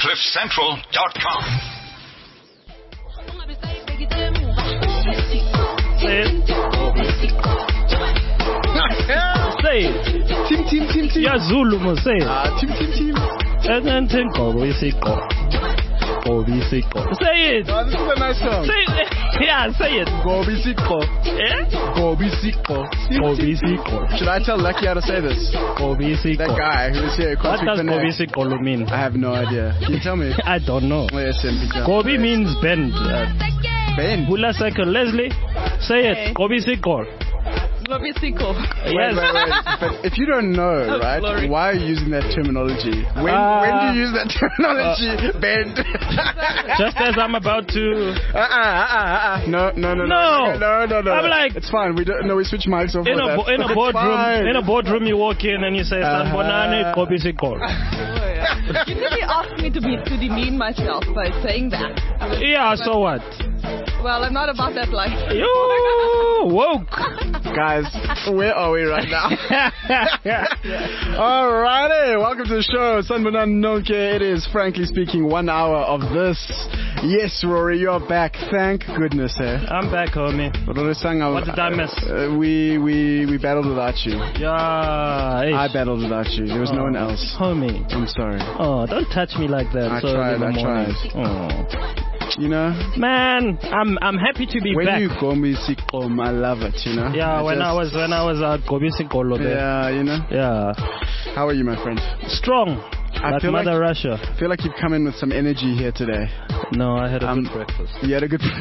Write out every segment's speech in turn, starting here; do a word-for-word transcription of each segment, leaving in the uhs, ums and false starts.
cliff central dot com. Say it. Say it. Team, team, team, team. Yeah, Zulu must say it. Ah, team, team, team. And then ten go, we see go. Gobi Siko. Say it. Oh, this is a nice song. Say it. Yeah, say it. Gobi Siko. Eh? Gobi Siko. Gobi Siko. Should I tell Lucky how to say this? Gobi Siko. That guy who is here. What does Gobi Siko mean? I have no idea. Can you tell me? I don't know. Oh, yes, Gobi means bend. Uh, bend. Hula second. Leslie, say it. Okay. Gobi Siko. Gobi Siko. Yes. Wait, wait, wait. But if you don't know, right, Glory. why are you using that terminology? When Uh, when do you use that terminology? uh, Bend. Just as I'm about to. Uh, uh, uh, uh, no, no, no, No. no, no, no. I'm like- it's fine. We don't. No, we switch mics off. In for a, that. bo- in a It's boardroom, fine. in a boardroom, you walk in and you say, Uh-huh. "Sanbonani Gobi Siko." Oh, yeah. You really asked me to be to demean myself by saying that. Yeah, so what? Well, I'm not about that life. You woke. Guys, where are we right now? Alrighty, welcome to the show. Sanbonani Nonke. It is, frankly speaking, one hour of this. Yes, Rory, you're back. Thank goodness, eh? I'm back, homie. What did I miss? Uh, we we we battled without you. Yeah, hey. I battled without you. There was no one else. Homie. I'm sorry. Oh, don't touch me like that. I so tried, in the I morning. tried. Oh. You know, Man, I'm I'm happy to be when back. you call me Sikom, I love it. You know. Yeah, when just, I was when I was at Gobi Sikolo there. Yeah, you know. Yeah. How are you, my friend? Strong. I Like feel Mother like- Russia. I feel like you've come in with some energy here today. No, I had a Um, good breakfast. You had a good.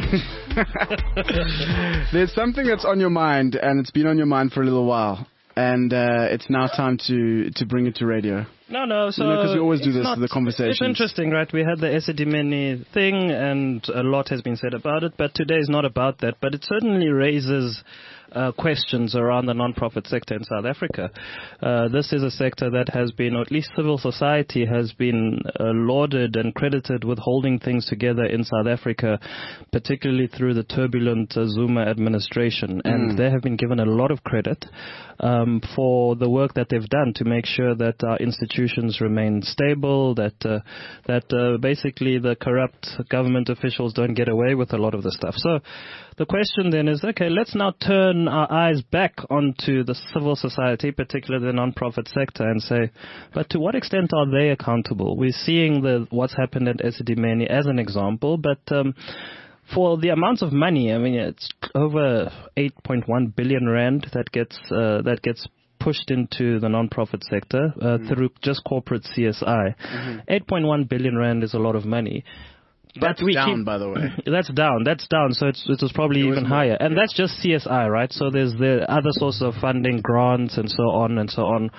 There's something that's on your mind, and it's been on your mind for a little while, and uh, it's now time to to bring it to radio. No, no, so... You know, 'cause we always do it's this, not- the conversations. It's interesting, right? We had the Esidimeni thing, and a lot has been said about it, but today is not about that. But it certainly raises uh, questions around the non-profit sector in South Africa. Uh, this is a sector that has been, or at least civil society has been uh, lauded and credited with holding things together in South Africa, particularly through the turbulent uh, Zuma administration. And Mm. they have been given a lot of credit um, for the work that they've done to make sure that our institutions remain stable, that uh, that uh, basically the corrupt government officials don't get away with a lot of the stuff. So the question then is, okay, let's now turn our eyes back onto the civil society, particularly the non-profit sector, and say, but to what extent are they accountable? We're seeing the what's happened at Esidimeni as an example, but um, for the amounts of money, I mean, it's over eight point one billion rand that gets uh, that gets pushed into the non-profit sector uh, mm-hmm. through just corporate C S I. Mm-hmm. eight point one billion rand is a lot of money. That's but we down, keep, by the way. That's down. That's down. So it's, it was probably it even was higher. more, And yeah. that's just C S I, right? So there's the other sources of funding, grants, and so on and so on.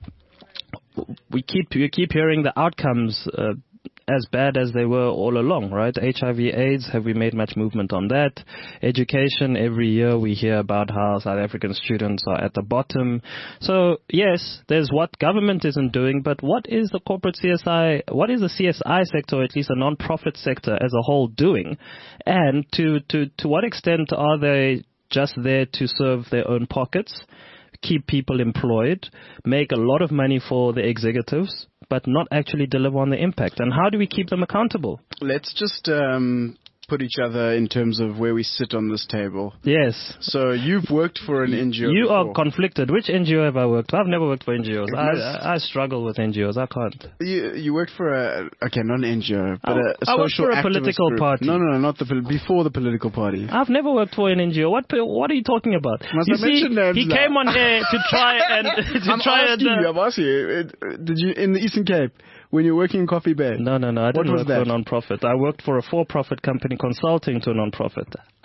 We keep we keep hearing the outcomes uh, as bad as they were all along, right? H I V AIDS, have we made much movement on that? Education, every year we hear about how South African students are at the bottom. So, yes, there's what government isn't doing, but what is the corporate C S I, what is the C S I sector, or at least the non-profit sector as a whole doing? And to, to, to what extent are they just there to serve their own pockets, keep people employed, make a lot of money for the executives, but not actually deliver on the impact? And how do we keep them accountable? Let's just um, put each other in terms of where we sit on this table. Yes. So you've worked for an N G O You before. are conflicted. Which N G O have I worked for? I've never worked for N G Os. It I, must- I, I struggle with N G Os. I can't. You, you worked for a, okay, not an N G O, but I- a, a I worked social for a activist political group. party. No, no, no, not the, pol- before the political party. I've never worked for an N G O. What What are you talking about? Must you I mention names he now? came on air to try and to I'm try asking and. you, Uh, I'm asking you, it- did you, in the Eastern Cape, when you were working in Coffee Bay? no, no, no. I What didn't was work that? for a non-profit. I worked for a for-profit company consulting to a non-profit.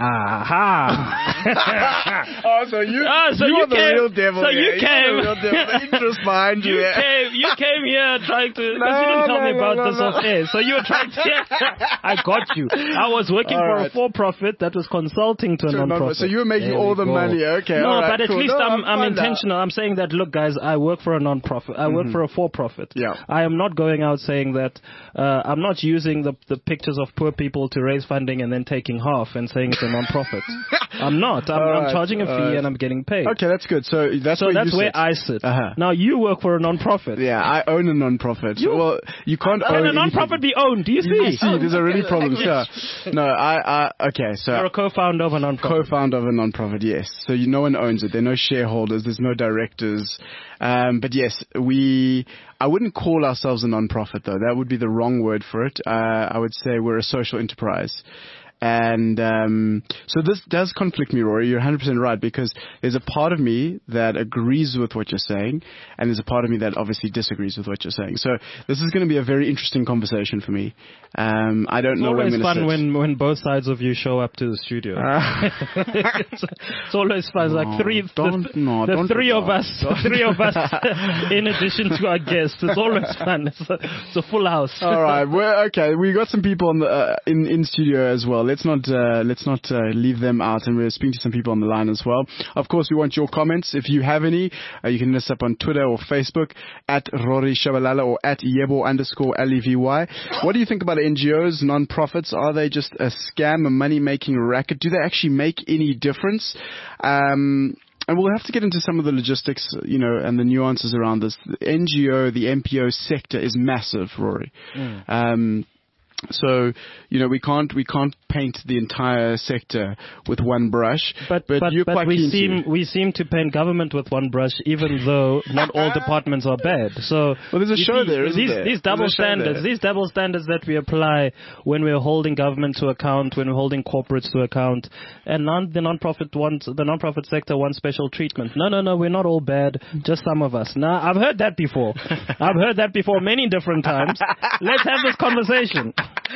Aha! Oh, so you, Ah, so you, you are the came- real devil so here. you You're came- the real devil. The interest behind you. You yeah. came, you came here trying to. Because No, you didn't tell no, me no, about no, this no. off air. So you were trying to. I got you. I was working All for right. a for-profit that was consulting to a So non- non-profit. so you were making There all we the go. money. Okay, No, all right, but at cool. least No, I'm, I'm I'm fine now. intentional. I'm saying that, look, guys, I work for a non-profit. I work Mhm. for a for-profit. Yeah. I am not going going out saying that uh, I'm not using the the pictures of poor people to raise funding and then taking half and saying it's a non-profit. I'm not. I'm, Right, I'm charging a fee right. and I'm getting paid. Okay, that's good. So that's So where that's you where sit. I sit. Uh-huh. Now you work for a non-profit. Yeah, I own a non-profit. You- well, you can't Can own a non-profit anything. be owned? Do you You see? see, there's already problems. Yeah. No, I, I, okay, so You're a co-founder of a non-profit. co-founder of a non-profit, yes. So you, no one owns it. There are no shareholders. There's no directors. Um, but yes, we, I wouldn't call ourselves a non-profit though. That would be the wrong word for it. Uh, I would say we're a social enterprise. And um, so this does conflict me, Rory. You're one hundred percent right, because there's a part of me that agrees with what you're saying, and there's a part of me that obviously disagrees with what you're saying. So this is going to be a very interesting conversation for me. Um, I don't It's know where I'm always going to fun sit. when, when both sides of you show up to the studio. it's, it's always fun. It's like three, don't- the, no, the don't three do of that. us, the three of us, in addition to our guests. It's always fun. It's a, it's a full house. All right, well, okay. We got some people on the uh, in in studio as well. Let's not uh, let's not uh, leave them out, and we're speaking to some people on the line as well. Of course, we want your comments. If you have any, uh, you can hit us up on Twitter or Facebook at Rory Shabalala or at Yebo underscore L E V Y. What do you think about N G Os, non-profits? Are they just a scam, a money-making racket? Do they actually make any difference? Um, And we'll have to get into some of the logistics, you know, and the nuances around this. The N G O, the N P O sector is massive, Rory. Mm. Um, so, you know, we can't we can't paint the entire sector with one brush. But but, but, you're but quite we keen seem to. we seem to paint government with one brush, even though not all departments are bad. So Well, there's a you show see, there, isn't these, there? These double There's a show standards, there. these double standards that we apply when we're holding government to account, when we're holding corporates to account, and non the non-profit wants the non-profit sector wants special treatment. No, no, no, we're not all bad. Just some of us. Now I've heard that before. I've heard that before many different times. Let's have this conversation.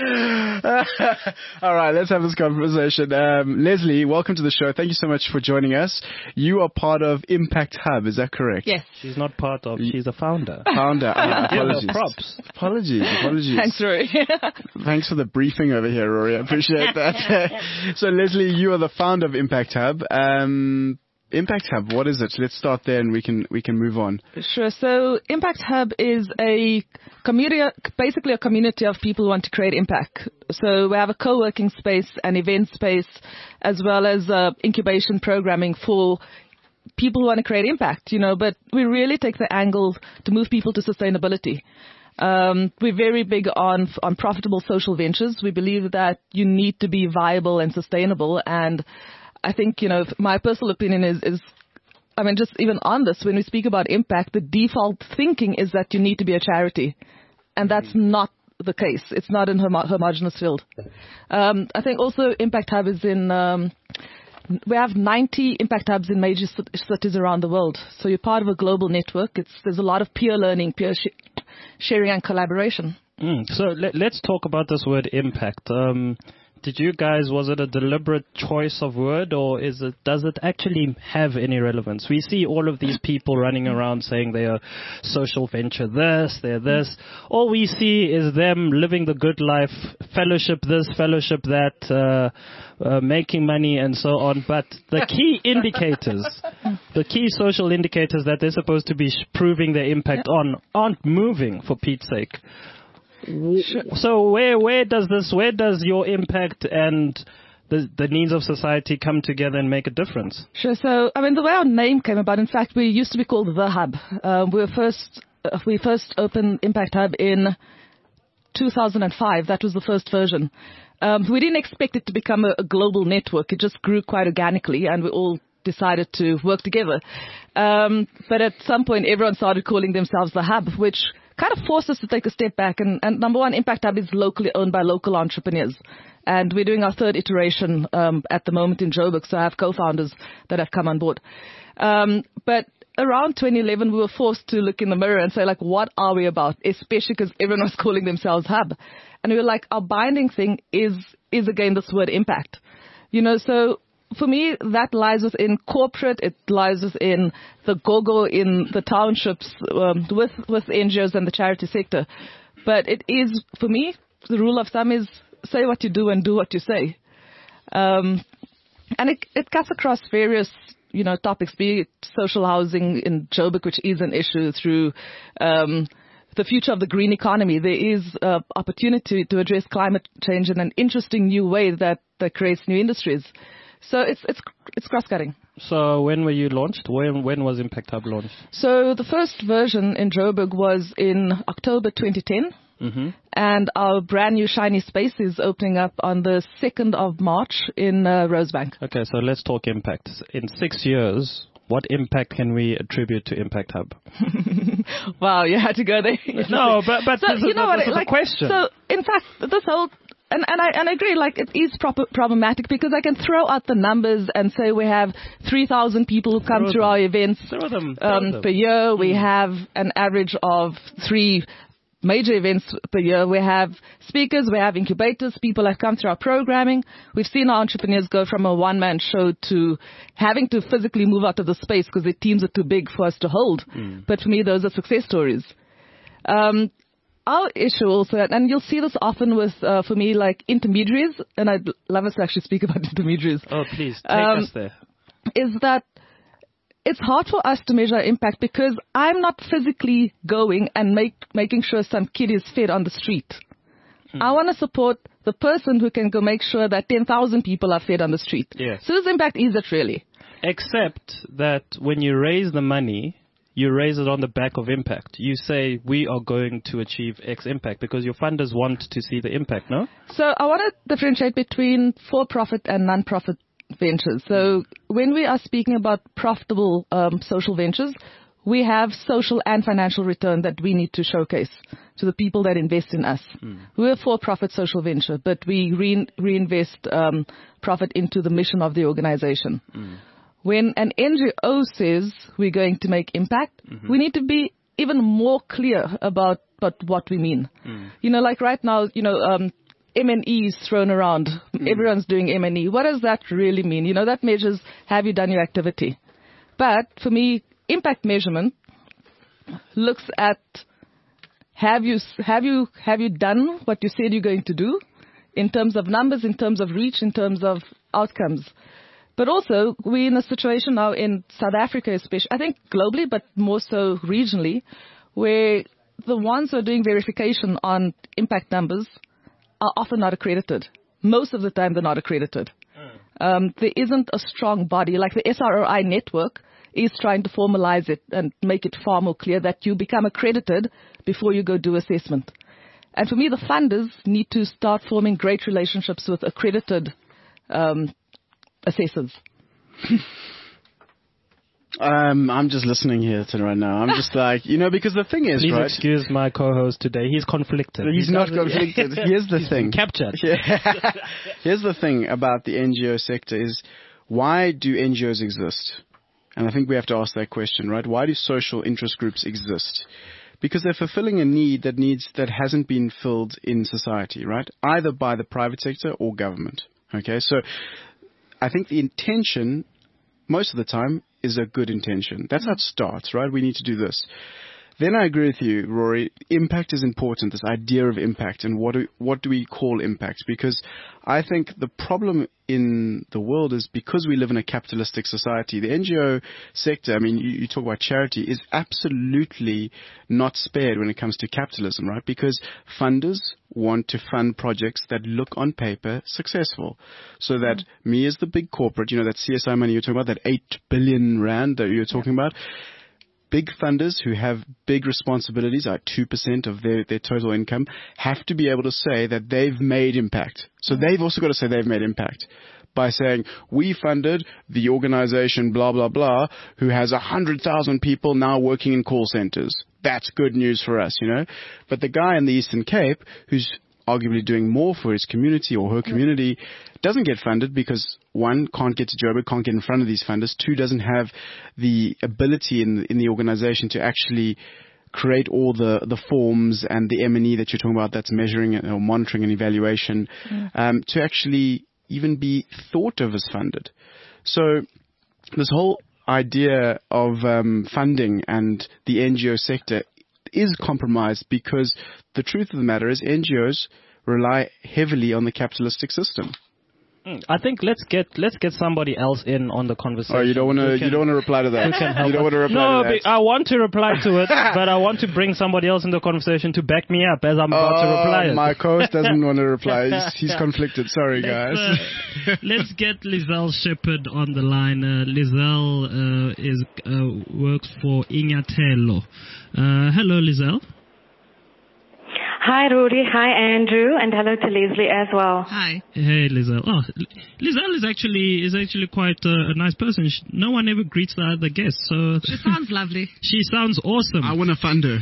All right, let's have this conversation. Um, Leslie, welcome to the show. Thank you so much for joining us. You are part of Impact Hub, is that correct? Yes. She's not part of. She's a founder. Founder. Uh, Give her apologies. props. Apologies. Apologies. Thanks, Rory. Thanks for the briefing over here, Rory. I appreciate that. So, Leslie, you are the founder of Impact Hub. Um, Impact Hub, what is it? Let's start there, and we can we can move on. Sure. So Impact Hub is a community, basically a community of people who want to create impact. So we have a co-working space, an event space, as well as uh, incubation programming for people who want to create impact, you know, but we really take the angle to move people to sustainability. Um, we're very big on on profitable social ventures. We believe that you need to be viable and sustainable. And I think, you know, my personal opinion is, is, I mean, just even on this, when we speak about impact, the default thinking is that you need to be a charity. And that's not the case. It's not in homo- homogenous field. Um, I think also Impact Hub is in, um, we have ninety Impact Hubs in major cities around the world. So you're part of a global network. It's, there's a lot of peer learning, peer sh- sharing and collaboration. Mm, so let, let's talk about this word impact. Um, did you guys, was it a deliberate choice of word, or is it, does it actually have any relevance? We see all of these people running around saying they are social venture this, they're this. All we see is them living the good life, fellowship this, fellowship that, uh, uh, making money and so on. But the key indicators, the key social indicators that they're supposed to be sh- proving their impact on aren't moving, for Pete's sake. Sure. So where where does this where does your impact and the the needs of society come together and make a difference? Sure. So, I mean, the way our name came about, in fact, we used to be called The Hub. Uh, we were first, uh, we first opened Impact Hub in two thousand five. That was the first version. Um, we didn't expect it to become a, a global network. It just grew quite organically, and we all decided to work together. Um, but at some point, everyone started calling themselves The Hub, which kind of forced us to take a step back. And, and number one, Impact Hub is locally owned by local entrepreneurs. And we're doing our third iteration um, at the moment in Joburg, so I have co-founders that have come on board. Um, but around twenty eleven, we were forced to look in the mirror and say, like, what are we about? Especially because everyone was calling themselves Hub. And we were like, our binding thing is, is again, this word impact. You know, so for me, that lies within corporate, it lies within the go-go in the townships um, with, with N G Os and the charity sector. But it is, for me, the rule of thumb is say what you do and do what you say. Um, and it, it cuts across various, you know, topics, be it social housing in Joburg, which is an issue, through um, the future of the green economy. There is uh, opportunity to address climate change in an interesting new way that, that creates new industries. So it's it's it's cross-cutting. So when were you launched? When when was Impact Hub launched? So the first version in Joburg was in October twenty ten. Mm-hmm. And our brand new shiny space is opening up on the second of March in uh, Rosebank. Okay, so let's talk impact. In six years, what impact can we attribute to Impact Hub? Wow, you had to go there. No, but but so, this, you is, know this what, is like, a question. So in fact, this whole and and I and I agree, like it is proper, problematic because I can throw out the numbers and say we have three thousand people who come Throw through them. our events Throw them. Throw um, them. per year. Mm. We have an average of three major events per year. We have speakers, we have incubators, people that come through our programming. We've seen our entrepreneurs go from a one-man show to having to physically move out of the space because their teams are too big for us to hold. Mm. But for me, those are success stories. Um, our issue also, and you'll see this often with, uh, for me, like intermediaries, and I'd love us to actually speak about intermediaries. Oh, please, take Um, us there. Is that it's hard for us to measure impact because I'm not physically going and make, making sure some kid is fed on the street. Hmm. I want to support the person who can go make sure that ten thousand people are fed on the street. Yes. So whose impact is it really? Except that when you raise the money, you raise it on the back of impact. You say, we are going to achieve X impact because your funders want to see the impact, no? So I want to differentiate between for-profit and non-profit ventures. So when we are speaking about profitable um, social ventures, we have social and financial return that we need to showcase to the people that invest in us. Mm. We're a for-profit social venture, but we re- reinvest um, profit into the mission of the organization. Mm. When an N G O says we're going to make impact, mm-hmm. we need to be even more clear about, about what we mean. Mm. You know, like right now, you know, um, M and E is thrown around. Mm. Everyone's doing M and E. What does that really mean? You know, that measures have you done your activity. But for me, impact measurement looks at have you have you have you done what you said you're going to do in terms of numbers, in terms of reach, in terms of outcomes. But also, we're in a situation now in South Africa, especially, I think globally, but more so regionally, where the ones who are doing verification on impact numbers are often not accredited. Most of the time, they're not accredited. Mm. Um, there isn't a strong body. Like the S R O I network is trying to formalize it and make it far more clear that you become accredited before you go do assessment. And for me, the funders need to start forming great relationships with accredited um, assessors. Um, I'm just listening here to right now. I'm just like, you know, because the thing is, Please right? excuse my co-host today. He's conflicted. He's he not conflicted. Here's the He's thing. Captured. Yeah. Here's the thing about the N G O sector is, why do N G Os exist? And I think we have to ask that question, right? Why do social interest groups exist? Because they're fulfilling a need that needs that hasn't been filled in society, right? Either by the private sector or government. Okay, so I think the intention, most of the time, is a good intention. That's how it starts, right? We need to do this. Then I agree with you, Rory. Impact is important, this idea of impact, and what do, what do we call impact? Because I think the problem in the world is because we live in a capitalistic society, the N G O sector, I mean, you, you talk about charity, is absolutely not spared when it comes to capitalism, right? Because funders want to fund projects that look on paper successful. So that mm-hmm. me as the big corporate, you know, that C S I money you're talking about, that eight billion rand that you're talking yeah. about, big funders who have big responsibilities, like two percent of their, their total income, have to be able to say that they've made impact. So mm-hmm. they've also got to say they've made impact by saying, we funded the organization blah, blah, blah, who has one hundred thousand people now working in call centers. That's good news for us, you know. But the guy in the Eastern Cape, who's arguably doing more for his community or her community, doesn't get funded because, one, can't get to Joburg, can't get in front of these funders, two, doesn't have the ability in, in the organization to actually create all the, the forms and the M and E that you're talking about that's measuring or monitoring and evaluation, mm. um, to actually even be thought of as funded. So this whole idea of um, funding and the N G O sector is compromised because the truth of the matter is N G Os rely heavily on the capitalistic system. I think let's get let's get somebody else in on the conversation. Oh, you don't want to you don't want to reply to that. You don't want to reply no, to that. I want to reply to it, but I want to bring somebody else in the conversation to back me up as I'm about uh, to reply. It. My co-host doesn't want to reply. He's, he's conflicted. Sorry, guys. Let's, uh, let's get Lizelle Shepherd on the line. Uh, Lizelle uh, is uh, works for Inyathelo. Uh, hello, Lizelle. Hi, Rudy. Hi, Andrew. And hello to Leslie as well. Hi. Hey, Lizelle. Oh, Lizelle is actually is actually quite uh, a nice person. She, no one ever greets the other guests. So she sounds lovely. She sounds awesome. I want to fund her.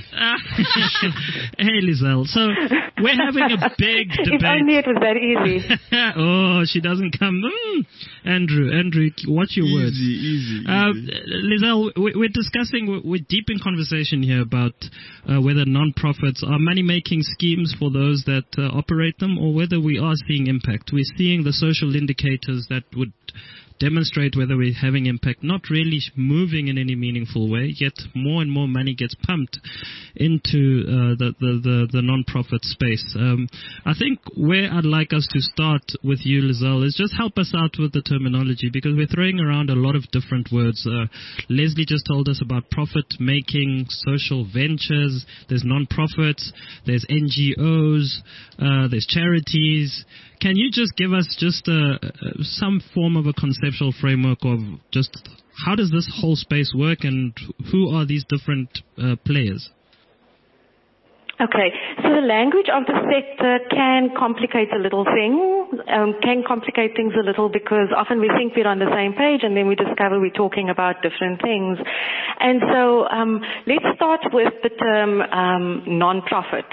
Hey, Lizelle. So we're having a big debate. If only it was that easy. Oh, she doesn't come. Mm. Andrew, Andrew, watch your easy, words. Easy, easy. Uh, Lizelle, we're discussing, we're deep in conversation here about uh, whether non-profits are money-making schemes for those that uh, operate them, or whether we are seeing impact. We're seeing the social indicators that would demonstrate whether we're having impact, not really moving in any meaningful way, yet more and more money gets pumped into uh, the, the, the, the non-profit space. Um, I think where I'd like us to start with you, Lizelle, is just help us out with the terminology, because we're throwing around a lot of different words. Uh, Leslie just told us about profit-making, social ventures, there's non-profits, there's N G Os, uh, there's charities. Can you just give us just uh, some form of a conceptual framework of just how does this whole space work and who are these different uh, players? Okay, so the language of the sector can complicate a little thing, um, can complicate things a little because often we think we're on the same page and then we discover we're talking about different things. And so um, let's start with the term um, non-profit.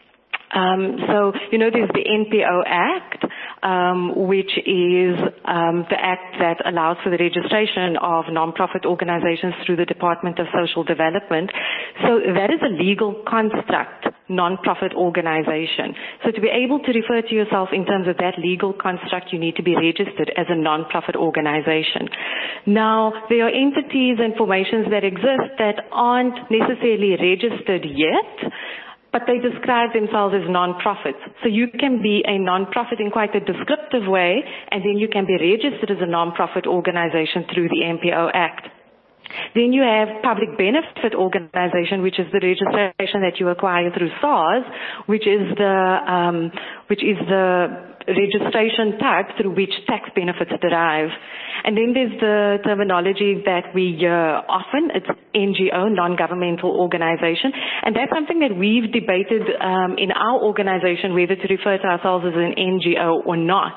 Um, so, you know, there's the N P O Act, um, which is um, the act that allows for the registration of non-profit organizations through the Department of Social Development. So that is a legal construct, non-profit organization. So to be able to refer to yourself in terms of that legal construct, you need to be registered as a non-profit organization. Now, there are entities and formations that exist that aren't necessarily registered yet, but they describe themselves as non-profits. So you can be a non-profit in quite a descriptive way, and then you can be registered as a non-profit organization through the N P O Act. Then you have public benefit organization, which is the registration that you acquire through SARS, which is the um, which is the registration type through which tax benefits derive. And then there's the terminology that we hear often. It's N G O, non-governmental organization. And that's something that we've debated um, in our organization, whether to refer to ourselves as an N G O or not.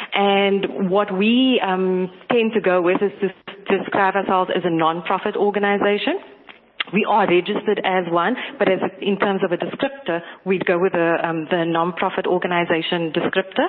And what we um, tend to go with is to describe ourselves as a non-profit organization. We are registered as one, but as in terms of a descriptor, we'd go with the, um, the non-profit organization descriptor.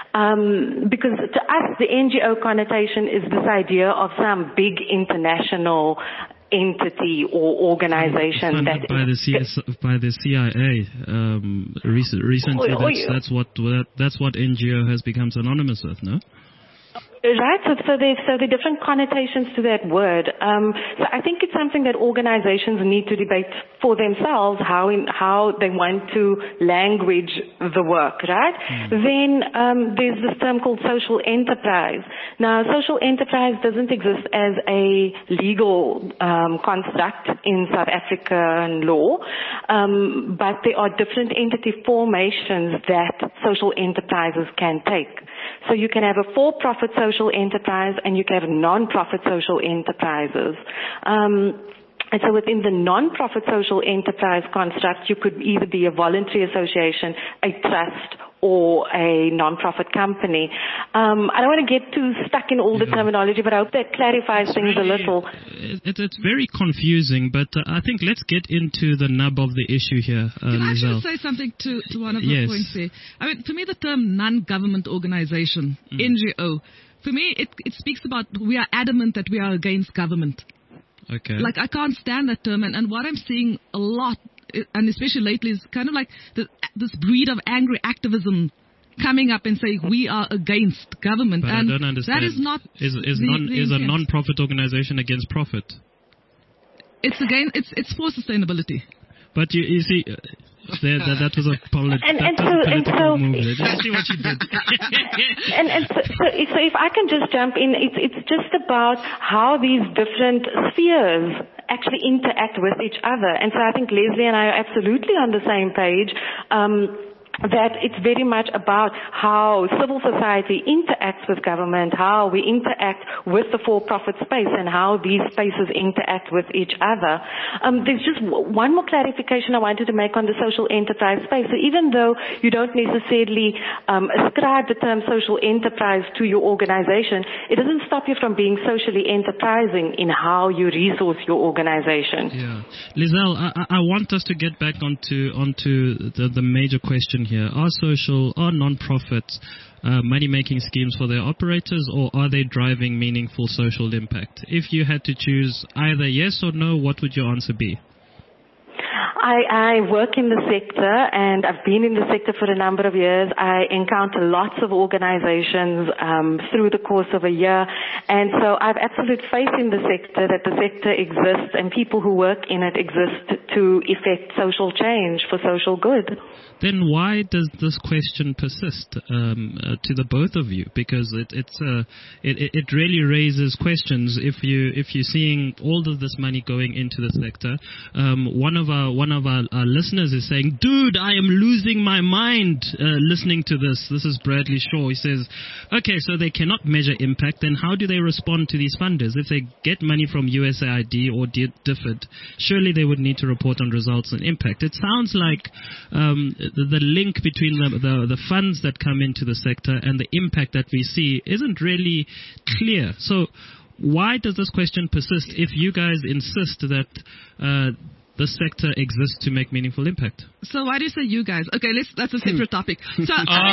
Um, because to us, the N G O connotation is this idea of some big international entity or organization funded that by the C S, by the C I A. Um, recent, recently, oh, oh, that's, that's what that's what N G O has become synonymous with, no? Right, so, so there's so the different connotations to that word. Um, so I think it's something that organizations need to debate for themselves how in, how they want to language the work, right? Mm. Then um, there's this term called social enterprise. Now, social enterprise doesn't exist as a legal um, construct in South African law, um, but there are different entity formations that social enterprises can take. So you can have a for-profit social enterprise and you can have non-profit social enterprises. Um, and so within the non-profit social enterprise construct, you could either be a voluntary association, a trust, or a non-profit company. Um, I don't want to get too stuck in all the yeah. terminology, but I hope that clarifies it's things really, a little. It, it's very confusing, but uh, I think let's get into the nub of the issue here, uh, Can I Lizelle. actually say something to, to one of the yes. points there? I mean, for me, the term non-government organization, mm. N G O, for me, it, it speaks about we are adamant that we are against government. Okay. Like, I can't stand that term, and, and what I'm seeing a lot, and especially lately, is kind of like the, this breed of angry activism coming up and saying we are against government. But and I don't understand. That is not is is the, non the is a non-profit organization against profit? It's again. It's it's for sustainability. But you, you see, There, that, that was a, poli- And- that and was so- a and political so- move. There. Did you see what you did? and and so, so, so if I can just jump in, it's it's just about how these different spheres actually interact with each other. And so I think Leslie and I are absolutely on the same page. Um, that it's very much about how civil society interacts with government, how we interact with the for-profit space, and how these spaces interact with each other. Um, there's just w- one more clarification I wanted to make on the social enterprise space. So even though you don't necessarily um, ascribe the term social enterprise to your organization, it doesn't stop you from being socially enterprising in how you resource your organization. Yeah, Lizelle, I, I want us to get back onto onto the, the major question here. Are social, are non-profits uh, money-making schemes for their operators, or are they driving meaningful social impact? If you had to choose either yes or no, what would your answer be? I, I work in the sector, and I've been in the sector for a number of years. I encounter lots of organizations um, through the course of a year, and so I have absolute faith in the sector, that the sector exists and people who work in it exist to effect social change for social good. Then why does this question persist um, uh, to the both of you? Because it it's uh, it it really raises questions. If you if you're seeing all of this money going into the sector, um, one of our one of our, our listeners is saying, "Dude, I am losing my mind uh, listening to this." This is Bradley Shaw. He says, "Okay, so they cannot measure impact. Then how do they respond to these funders? If they get money from U S A I D or D F I D, surely they would need to report on results and impact." It sounds like um, The, the link between the, the the funds that come into the sector and the impact that we see isn't really clear. So why does this question persist if you guys insist that uh, the sector exists to make meaningful impact? So why do you say you guys? Okay, let's, that's a separate topic. So,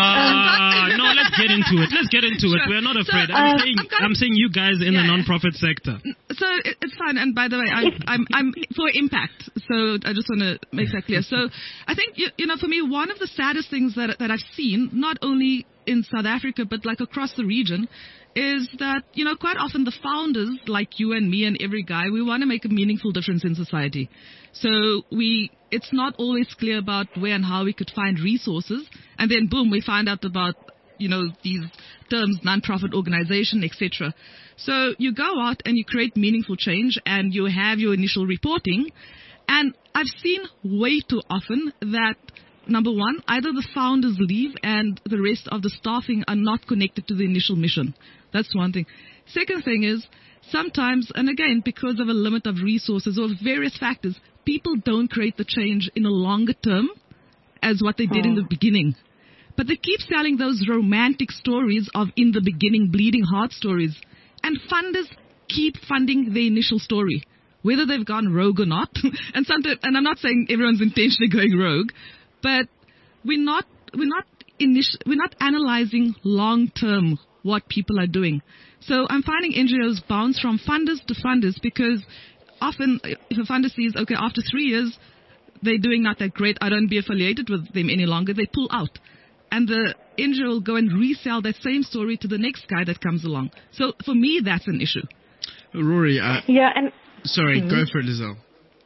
Ah, no, let's get into it. Let's get into it. Sure. We're not afraid. So, I'm uh, saying I'm gonna- I'm saying you guys in the Yeah. non-profit sector. So it- it's fine. And by the way, I'm, I'm, I'm for impact. So I just want to make that clear. So I think, you, you know, for me, one of the saddest things that, that I've seen, not only in South Africa, but like across the region, is that, you know, quite often the founders, like you and me and every guy, we want to make a meaningful difference in society. So we, it's not always clear about where and how we could find resources. And then boom, we find out about, you know, these terms, non-profit organization, et cetera. So you go out and you create meaningful change and you have your initial reporting. And I've seen way too often that, number one, either the founders leave and the rest of the staffing are not connected to the initial mission. That's one thing. Second thing is, sometimes, and again, because of a limit of resources or various factors, people don't create the change in a longer term as what they did in the beginning. But they keep selling those romantic stories of in the beginning bleeding heart stories. And funders keep funding the initial story, whether they've gone rogue or not. and sometimes, and I'm not saying everyone's intentionally going rogue, but we're not, we're not initi- we're not analyzing long term what people are doing. So I'm finding N G Os bounce from funders to funders because often if a funder sees, okay, after three years, they're doing not that great, I don't be affiliated with them any longer, they pull out. And the N G O will go and resell that same story to the next guy that comes along. So for me, that's an issue. Rory, uh, Yeah, and sorry, go for it, Lizelle.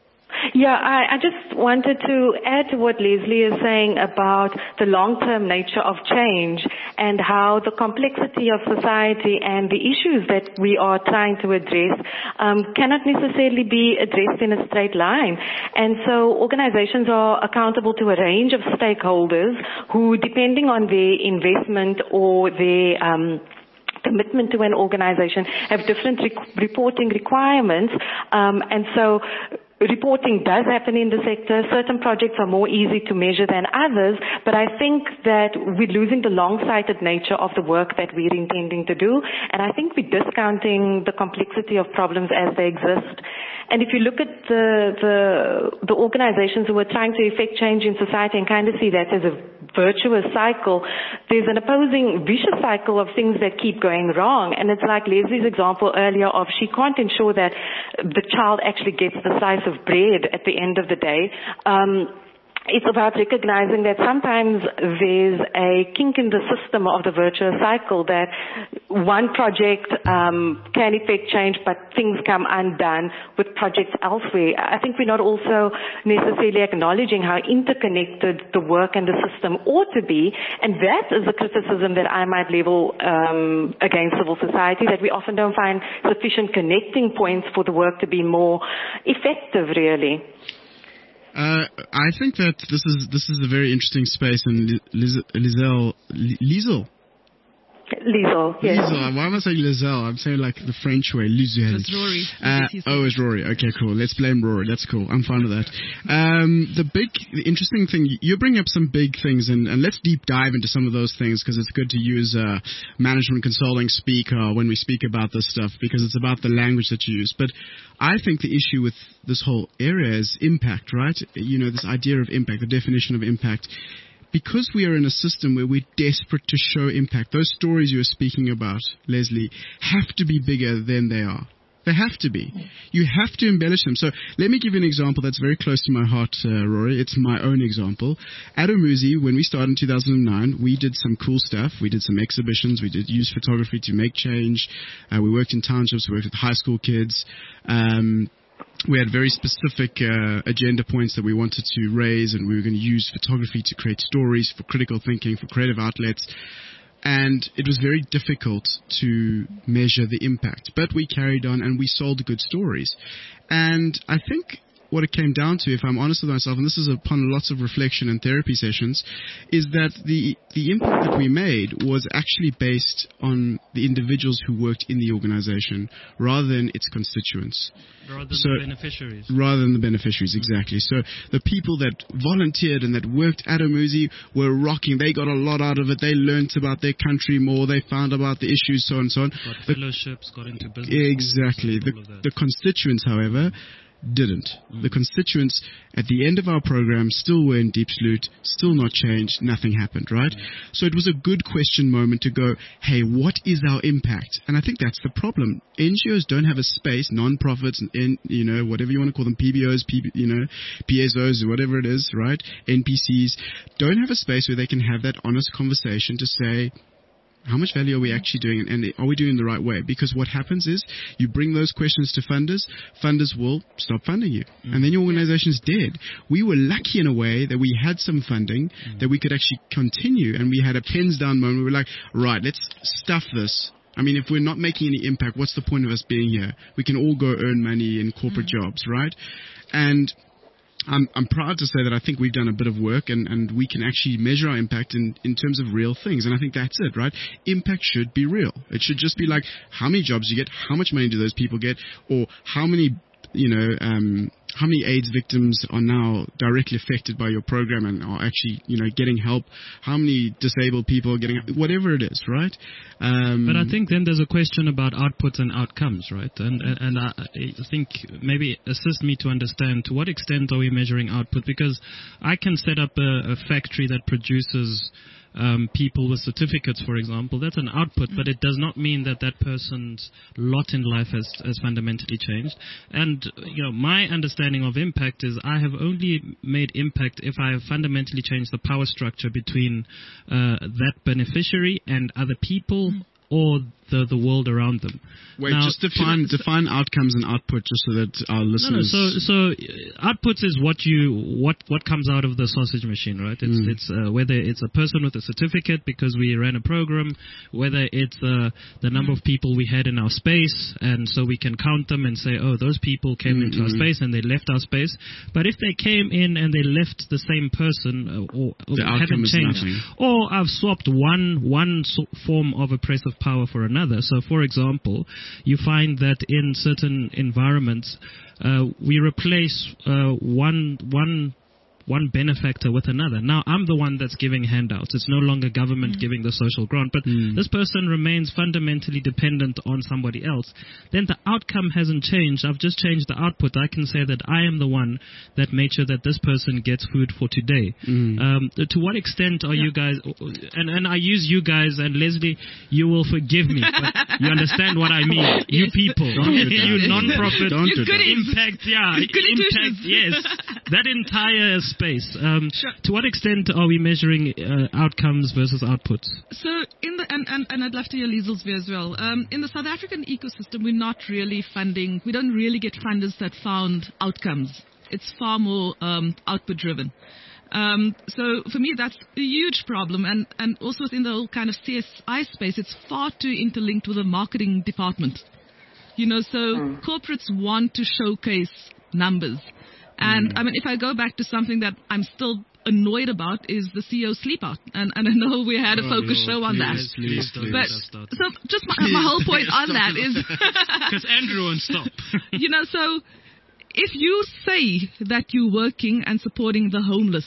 Yeah, I, I just wanted to add to what Leslie is saying about the long-term nature of change and how the complexity of society and the issues that we are trying to address um, cannot necessarily be addressed in a straight line. And so organizations are accountable to a range of stakeholders who, depending on their investment or their um, commitment to an organization, have different rec- reporting requirements. Um, and so reporting does happen in the sector. Certain projects are more easy to measure than others, but I think that we're losing the long-sighted nature of the work that we're intending to do, and I think we're discounting the complexity of problems as they exist. And if you look at the, the, the organizations who are trying to effect change in society and kind of see that as a virtuous cycle, there's an opposing vicious cycle of things that keep going wrong. And it's like Leslie's example earlier of she can't ensure that the child actually gets the slice of bread at the end of the day. Um, it's about recognizing that sometimes there's a kink in the system of the virtuous cycle, that one project um, can effect change, but things come undone with projects elsewhere. I think we're not also necessarily acknowledging how interconnected the work and the system ought to be, and that is a criticism that I might level um, against civil society, that we often don't find sufficient connecting points for the work to be more effective, really. Uh, I think that this is this is a very interesting space, and Liesl, Liesl, Liesl, yes. Liesl. Why am I saying Liesl? I'm saying like the French way, Liesl. It's Rory. Uh, oh, it's Rory. Okay, cool. Let's blame Rory. That's cool. I'm fine with that. Um, the big, the interesting thing, you're bringing up some big things, and, and let's deep dive into some of those things, because it's good to use uh, management consulting speak uh, when we speak about this stuff, because it's about the language that you use. But I think the issue with this whole area is impact, right? You know, this idea of impact, the definition of impact. Because we are in a system where we're desperate to show impact, those stories you were speaking about, Leslie, have to be bigger than they are. They have to be. You have to embellish them. So let me give you an example that's very close to my heart, uh, Rory. It's my own example. At Umuzi, when we started in two thousand nine, we did some cool stuff. We did some exhibitions. We did use photography to make change. Uh, we worked in townships. We worked with high school kids. Um, We had very specific uh, agenda points that we wanted to raise, and we were going to use photography to create stories for critical thinking, for creative outlets. And it was very difficult to measure the impact. But we carried on, and we sold good stories. And I think what it came down to, if I'm honest with myself, and this is upon lots of reflection and therapy sessions, is that the the impact that we made was actually based on the individuals who worked in the organization rather than its constituents. Rather than so, the beneficiaries. Rather than the beneficiaries, exactly. So the people that volunteered and that worked at Umuzi were rocking. They got a lot out of it. They learnt about their country more. They found about the issues, so on and so on. Got the, fellowships, got into business. Exactly. The, the constituents, however, didn't. Mm. The constituents at the end of our program still were in Diepsloot, still not changed, nothing happened, right? Mm. So it was a good question moment to go, hey, what is our impact? And I think that's the problem. N G Os don't have a space, non-profits, and you know, whatever you want to call them, P B Os, P, you know, P S Os, whatever it is, right? N P Cs don't have a space where they can have that honest conversation to say, how much value are we actually doing, and are we doing it the right way? Because what happens is you bring those questions to funders, funders will stop funding you, mm. and then your organization's dead. We were lucky in a way that we had some funding mm. that we could actually continue, and we had a pens down moment. We were like, right, let's stuff this. I mean, if we're not making any impact, what's the point of us being here? We can all go earn money in corporate mm. jobs, right? And I'm, I'm proud to say that I think we've done a bit of work, and, and we can actually measure our impact in, in terms of real things. And I think that's it, right? Impact should be real. It should just be like how many jobs you get, how much money do those people get, or how many, you know, um, how many AIDS victims are now directly affected by your program and are actually, you know, getting help? How many disabled people are getting, whatever it is, right? Um, but I think then there's a question about outputs and outcomes, right? And and, and I, I think maybe assist me to understand to what extent are we measuring output? Because I can set up a, a factory that produces Um, people with certificates, for example. That's an output, but it does not mean that that person's lot in life has, has fundamentally changed. And, you know, my understanding of impact is I have only made impact if I have fundamentally changed the power structure between uh, that beneficiary and other people or the the world around them. Wait, now, just define so, define outcomes and output, just so that our listeners. No, no. So, so outputs is what you what what comes out of the sausage machine, right? It's mm. it's uh, whether it's a person with a certificate because we ran a program, whether it's uh, the number of people we had in our space, and so we can count them and say, oh, those people came mm-hmm. into our space and they left our space. But if they came in and they left the same person, uh, or, or haven't changed, nothing. Or I've swapped one one so form of oppressive power for another. So, for example, you find that in certain environments, uh, we replace uh, one one one benefactor with another. Now, I'm the one that's giving handouts. It's no longer government mm. giving the social grant, but mm. this person remains fundamentally dependent on somebody else. Then the outcome hasn't changed. I've just changed the output. I can say that I am the one that made sure that this person gets food for today. Mm. Um, to what extent are yeah. you guys, and, and I use you guys, and Leslie, you will forgive me, but you understand what I mean. Yes. You people, you non-profit, impact, yeah, impact, yes. That entire space. Um, Sure. To what extent are we measuring uh, outcomes versus outputs? So in the and, and, and I'd love to hear Liesel's view as well. Um, in the South African ecosystem, we're not really funding. We don't really get funders that found outcomes. It's far more um, output driven. Um, so for me, that's a huge problem. And, and also within the whole kind of C S I space, it's far too interlinked with the marketing department. You know, so mm. corporates want to showcase numbers. And mm. I mean, if I go back to something that I'm still annoyed about is the C E O sleep out. And, and I know we had a oh, focus no, show on please, that. Please, please, but, stop. so just my, my whole point on that is... Because Andrew won't stop. You know, so if you say that you're working and supporting the homeless,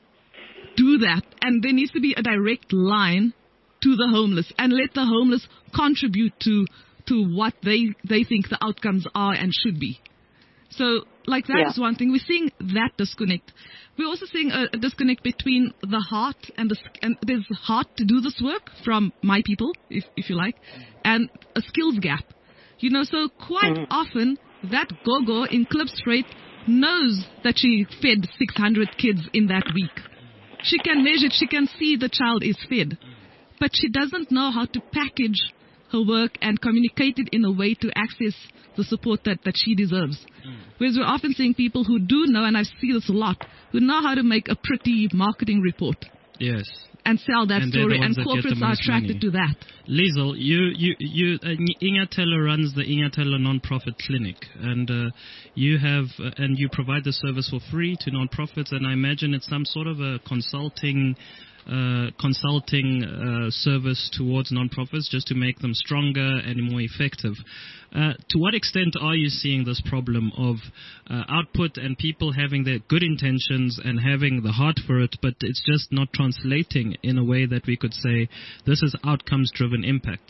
do that. And there needs to be a direct line to the homeless and let the homeless contribute to to what they, they think the outcomes are and should be. So, like, that yeah. is one thing. We're seeing that disconnect. We're also seeing a, a disconnect between the heart and the, and there's heart to do this work from my people, if, if you like, and a skills gap. You know, so quite mm. often that gogo in Klipstreet knows that she fed six hundred kids in that week. She can measure it. She can see the child is fed. But she doesn't know how to package her work and communicate it in a way to access the support that, that she deserves. Mm. Whereas we're often seeing people who do know, and I see this a lot, who know how to make a pretty marketing report. Yes. And sell that and story, and corporates are attracted money. to that. Liesel, you, you, you, uh, Inga Teller runs the Inga Teller non-profit clinic, and uh, you have, uh, and you provide the service for free to non-profits, and I imagine it's some sort of a consulting Uh, consulting uh, service towards non-profits just to make them stronger and more effective. Uh, to what extent are you seeing this problem of uh, output and people having their good intentions and having the heart for it, but it's just not translating in a way that we could say this is outcomes-driven impact?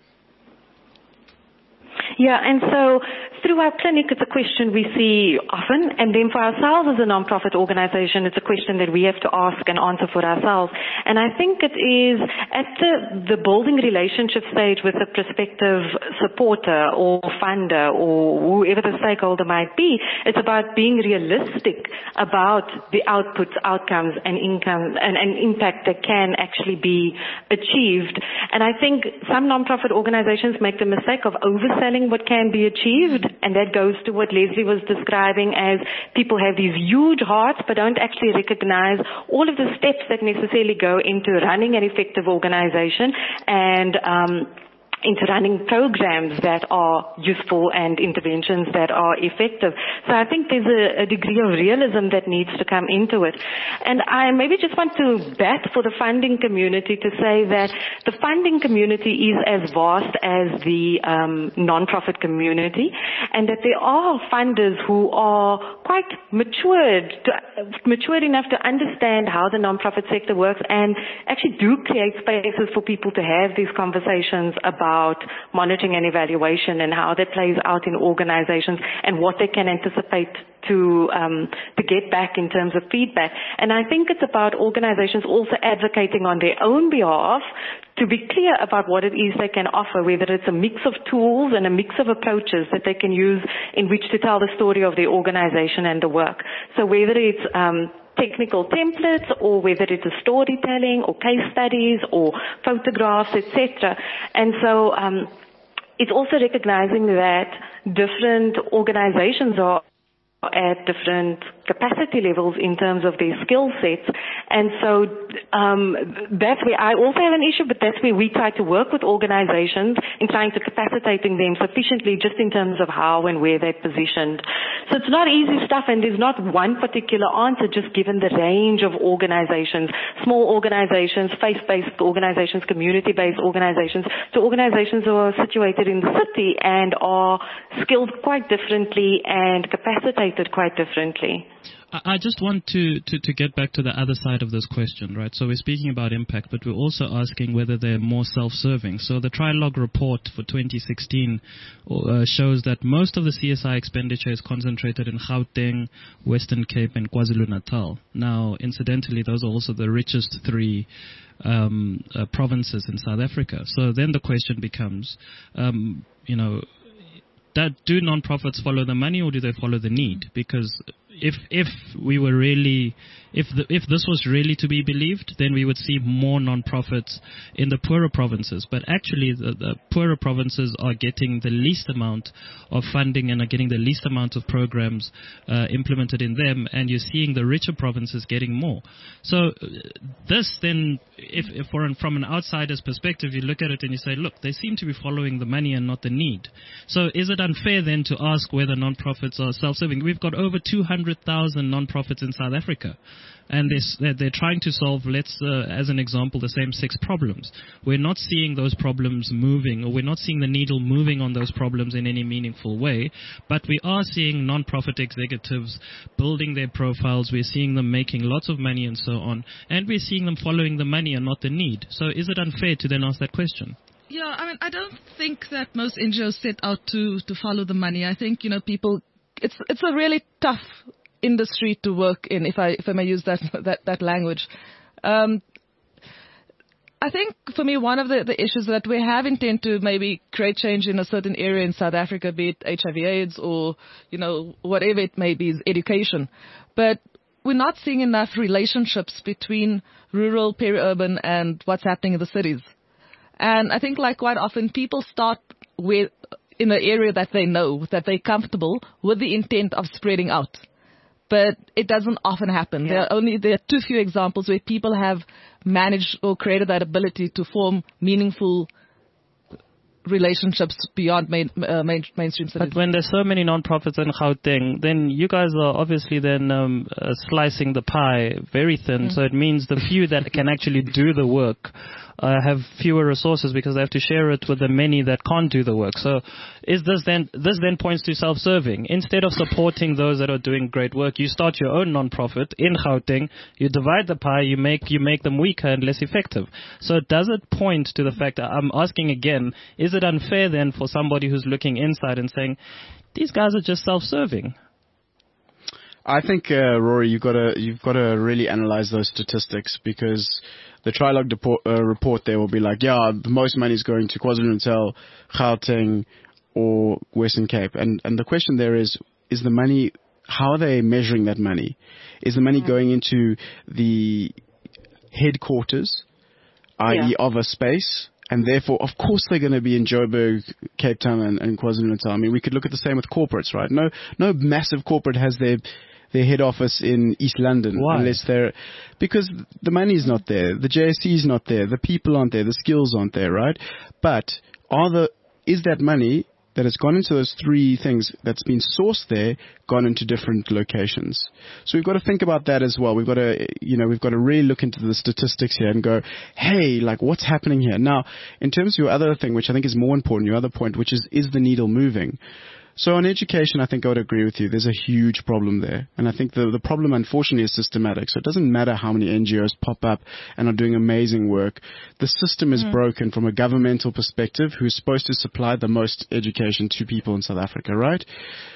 Yeah, and so through our clinic, it's a question we see often, and then for ourselves as a non-profit organization, it's a question that we have to ask and answer for ourselves. And I think it is at the, the building relationship stage with a prospective supporter or funder or whoever the stakeholder might be, it's about being realistic about the outputs, outcomes, and income and, and impact that can actually be achieved. And I think some non-profit organizations make the mistake of overselling what can be achieved, and that goes to what Leslie was describing as people have these huge hearts but don't actually recognize all of the steps that necessarily go into running an effective organization and um, into running programs that are useful and interventions that are effective. So I think there's a, a degree of realism that needs to come into it. And I maybe just want to bat for the funding community to say that the funding community is as vast as the um, non-profit community, and that there are funders who are quite matured, to, matured enough to understand how the non-profit sector works and actually do create spaces for people to have these conversations about About monitoring and evaluation and how that plays out in organizations and what they can anticipate to um, to get back in terms of feedback. And I think it's about organizations also advocating on their own behalf to be clear about what it is they can offer, whether it's a mix of tools and a mix of approaches that they can use in which to tell the story of their organization and the work. So whether it's um, technical templates or whether it is storytelling or case studies or photographs, et cetera. And so um, it's also recognizing that different organizations are at different capacity levels in terms of their skill sets. And so um, that's where I also have an issue, but that's where we try to work with organizations in trying to capacitating them sufficiently just in terms of how and where they're positioned. So it's not easy stuff, and there's not one particular answer just given the range of organizations, small organizations, faith-based organizations, community-based organizations, to organizations who are situated in the city and are skilled quite differently and capacitated quite differently. I just want to, to, to get back to the other side of this question, right? So we're speaking about impact, but we're also asking whether they're more self-serving. So the Trilog report for twenty sixteen uh, shows that most of the C S I expenditure is concentrated in Gauteng, Western Cape, and KwaZulu-Natal. Now, incidentally, those are also the richest three um, uh, provinces in South Africa. So then the question becomes, um, you know, that do non-profits follow the money or do they follow the need? Because if if we were really, if the, if this was really to be believed, then we would see more non-profits in the poorer provinces. But actually, the, the poorer provinces are getting the least amount of funding and are getting the least amount of programs uh, implemented in them, and you're seeing the richer provinces getting more. So uh, this then, if, if from, from an outsider's perspective, you look at it and you say, look, they seem to be following the money and not the need. So is it unfair then to ask whether non-profits are self-serving? We've got over two hundred thousand non-profits in South Africa. And they're, they're trying to solve, let's, uh, as an example, the same six problems. We're not seeing those problems moving, or we're not seeing the needle moving on those problems in any meaningful way. But we are seeing non-profit executives building their profiles. We're seeing them making lots of money and so on. And we're seeing them following the money and not the need. So is it unfair to then ask that question? Yeah, I mean, I don't think that most N G Os set out to, to follow the money. I think, you know, people, it's, it's a really tough industry to work in, if I if I may use that that, that language. Um, I think for me one of the, the issues that we have intent to maybe create change in a certain area in South Africa, be it H I V AIDS or, you know, whatever it may be, is education. But we're not seeing enough relationships between rural, peri-urban and what's happening in the cities. And I think like quite often people start with in the area that they know, that they're comfortable with the intent of spreading out. But it doesn't often happen. Yeah. There are only there are too few examples where people have managed or created that ability to form meaningful relationships beyond main, uh, main, mainstream cities. But when there's so many non-profits in Gauteng, then you guys are obviously then um, uh, slicing the pie very thin. Mm. So it means the few that can actually do the work Uh, have fewer resources because they have to share it with the many that can't do the work. So is this then, this then points to self-serving. Instead of supporting those that are doing great work, you start your own non-profit in Gauteng, you divide the pie, you make, you make them weaker and less effective. So does it point to the fact, I'm asking again, is it unfair then for somebody who's looking inside and saying, these guys are just self-serving? I think, uh, Rory, you've got to you've got to really analyze those statistics, because the Trilog deport, uh, report there will be like, yeah, the most money is going to KwaZulu-Natal, Gauteng, or Western Cape, and and the question there is, is the money, how are they measuring that money? Is the money going into the headquarters, that is, yeah. of a space? And therefore, of course, they're going to be in Joburg, Cape Town, and, and KwaZulu-Natal. I mean, we could look at the same with corporates, right? No, no massive corporate has their their head office in East London. Why? Unless they're, because the money's not there, the J S C's not there, the people aren't there, the skills aren't there, right? But are the is that money that has gone into those three things that's been sourced there, gone into different locations? So we've got to think about that as well. We've got to, you know, we've got to really look into the statistics here and go, hey, like, what's happening here? Now, in terms of your other thing, which I think is more important, your other point, which is, is the needle moving? So on education, I think I would agree with you. There's a huge problem there. And I think the, the problem, unfortunately, is systematic. So it doesn't matter how many N G Os pop up and are doing amazing work. The system is mm. broken from a governmental perspective, who's supposed to supply the most education to people in South Africa, right?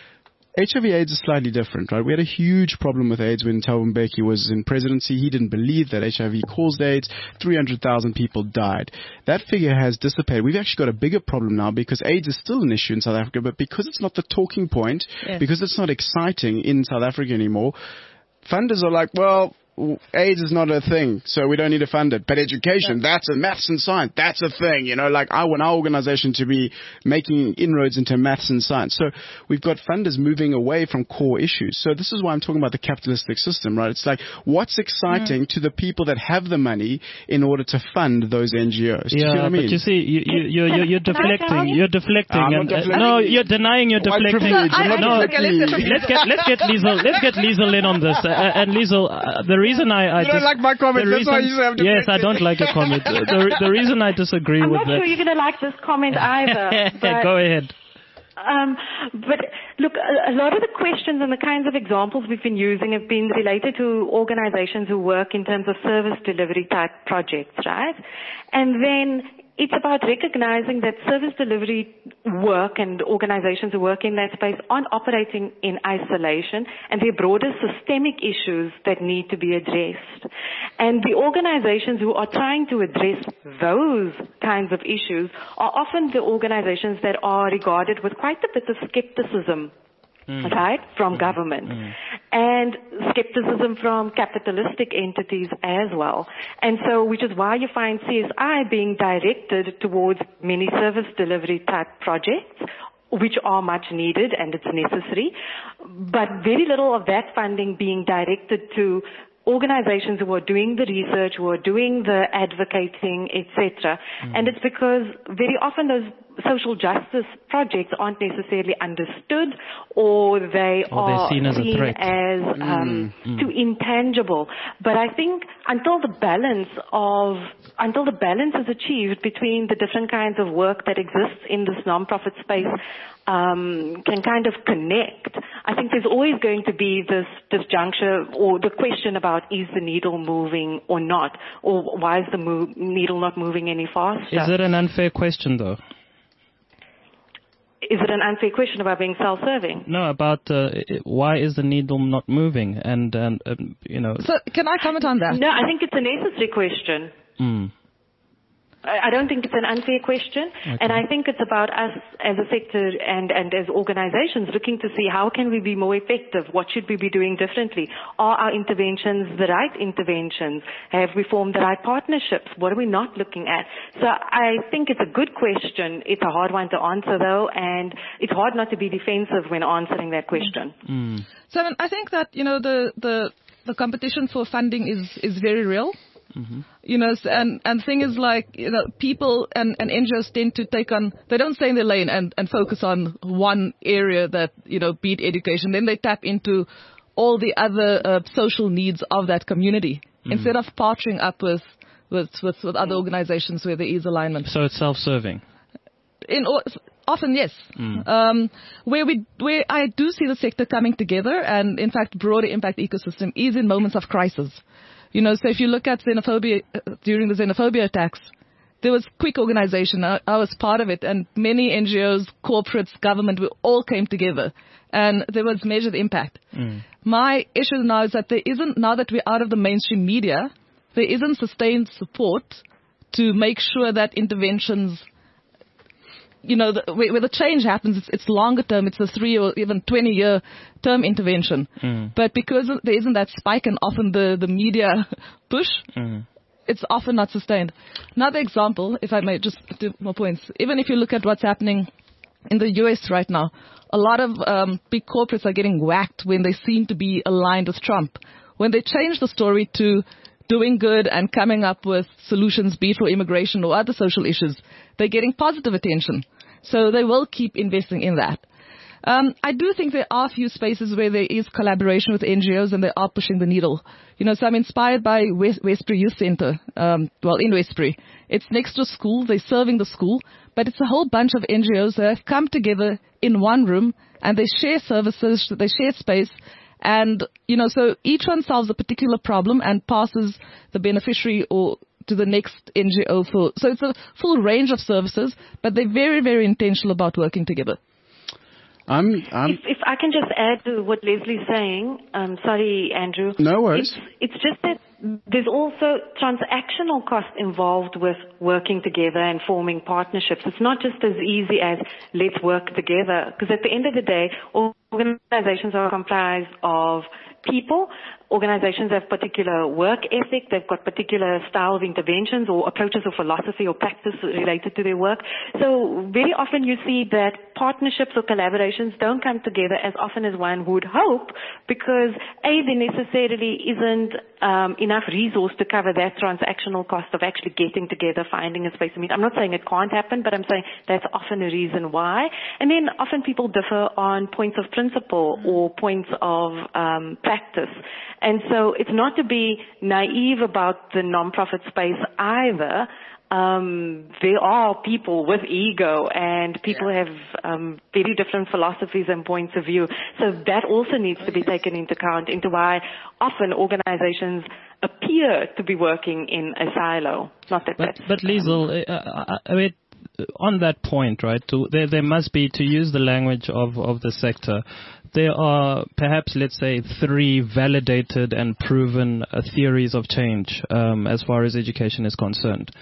H I V AIDS is slightly different, right? We had a huge problem with AIDS when Thabo Mbeki was in presidency. He didn't believe that H I V caused AIDS. three hundred thousand people died. That figure has dissipated. We've actually got a bigger problem now, because AIDS is still an issue in South Africa, but because it's not the talking point, yes. because it's not exciting in South Africa anymore, funders are like, well, AIDS is not a thing, so we don't need to fund it. But education, yeah. that's a maths and science, that's a thing. You know, like I want our organization to be making inroads into maths and science. So we've got funders moving away from core issues. So this is why I'm talking about the capitalistic system, right? It's like, what's exciting mm. to the people that have the money in order to fund those N G Os? Yeah, you know what I mean? But you see, you, you, you're, you're, you're deflecting. You're deflecting. I'm and, not deflecting. Uh, no, you're denying you're deflecting. I, I, no, let's get let's get Liesl let's get Liesl in on this. Uh, and Liesl, uh, the reason I, I you don't dis- like my comment. That's reason, why you have to. Yes, I don't like your comment. The, the reason I disagree I'm with not that. sure you're going to like this comment either. But, Go ahead. Um, but look, a, a lot of the questions and the kinds of examples we've been using have been related to organizations who work in terms of service delivery type projects, right? And then it's about recognizing that service delivery work and organizations who work in that space aren't operating in isolation, and there are broader systemic issues that need to be addressed. And the organizations who are trying to address those kinds of issues are often the organizations that are regarded with quite a bit of skepticism, mm. right, from mm. government. Mm. and skepticism from capitalistic entities as well. And so, which is why you find C S I being directed towards many service delivery type projects, which are much needed and it's necessary, but very little of that funding being directed to organizations who are doing the research, who are doing the advocating, et cetera. Mm. And it's because very often those social justice projects aren't necessarily understood, or they or are seen as, seen a threat. as um, mm. too intangible. But I think until the balance of until the balance is achieved between the different kinds of work that exists in this nonprofit space um, can kind of connect, I think there's always going to be this disjuncture or the question about is the needle moving or not, or why is the mo- needle not moving any faster? Is it an unfair question, though? Is it an unfair question about being self-serving? No, about uh, why is the needle not moving, and and um, you know. So can I comment on that? No, I think it's a necessary question. Mm. I don't think it's an unfair question, okay. And I think it's about us as a sector and, and as organizations looking to see how can we be more effective, what should we be doing differently, are our interventions the right interventions, have we formed the right partnerships, what are we not looking at? So I think it's a good question, it's a hard one to answer though, and it's hard not to be defensive when answering that question. Mm. So I think that, you know, the, the, the competition for funding is, is very real. Mm-hmm. You know, and and thing is like, you know, people and, and N G Os tend to take on, they don't stay in their lane and, and focus on one area that, you know, be it education. Then they tap into all the other uh, social needs of that community mm. instead of partnering up with, with, with, with other organizations where there is alignment. So it's self-serving? In Often, yes. Mm. Um, where we, where I do see the sector coming together, and in fact, broader impact ecosystem is in moments of crisis. You know, so if you look at xenophobia, uh, during the xenophobia attacks, there was quick organization. I, I was part of it, and many N G Os, corporates, government, we all came together, and there was measured impact. Mm. My issue now is that there isn't, now that we're out of the mainstream media, there isn't sustained support to make sure that interventions, you know, the, where, where the change happens, it's, it's longer term. It's a three or even twenty year term intervention. Mm. But because there isn't that spike and often the, the media push, mm. it's often not sustained. Another example, if I may just do more points, even if you look at what's happening in the U S right now, a lot of um, big corporates are getting whacked when they seem to be aligned with Trump. When they change the story to doing good and coming up with solutions, be it for immigration or other social issues, they're getting positive attention. So they will keep investing in that. Um, I do think there are a few spaces where there is collaboration with N G Os and they are pushing the needle. You know, so I'm inspired by West, Westbury Youth Center, um, well, in Westbury. It's next to a school. They're serving the school, but it's a whole bunch of N G Os that have come together in one room and they share services, they share space. And, you know, so each one solves a particular problem and passes the beneficiary or to the next N G O for, so it's a full range of services, but they're very, very intentional about working together. I'm, I'm if, if I can just add to what Leslie's saying, um, sorry, Andrew. No worries. It's, it's just that there's also transactional cost involved with working together and forming partnerships. It's not just as easy as let's work together, because at the end of the day, organizations are comprised of people. Organizations have particular work ethic. They've got particular style of interventions or approaches or philosophy or practice related to their work. So very often you see that partnerships or collaborations don't come together as often as one would hope, because A, there necessarily isn't um, enough resource to cover that transactional cost of actually getting together, finding a space to meet. I'm not saying it can't happen, but I'm saying that's often a reason why. And then often people differ on points of principle or points of um, practice. And so it's not to be naive about the nonprofit space either. Um, there are people with ego and people have um, very different philosophies and points of view. So that also needs to be taken into account into why often organizations appear to be working in a silo. Not that but, that's... But Liesl, uh, I mean, on that point, right, to, there, there must be, to use the language of, of the sector, there are perhaps, let's say, three validated and proven uh, theories of change um, as far as education is concerned.